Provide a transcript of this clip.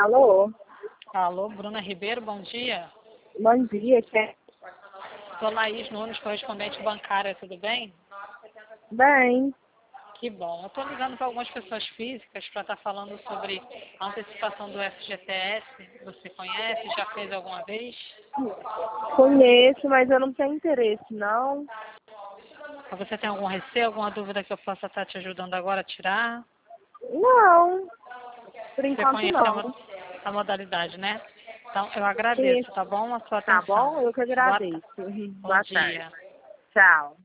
Alô? Alô, Bruna Ribeiro, bom dia. Bom dia, Sou Laís Nunes, correspondente bancária, tudo bem? Bem, Que bom. Eu estou ligando para algumas pessoas físicas para estar falando sobre a antecipação do FGTS. Você conhece? Já fez alguma vez? conheço, mas eu não tenho interesse, não. Você tem algum receio, alguma dúvida que eu possa estar te ajudando agora a tirar? Não, por Você enquanto conhece não. a modalidade, né? Então, eu Sim, agradeço, tá bom? A sua tá atenção. bom? Eu que Boa, agradeço. bom Boa tarde. dia. Tchau.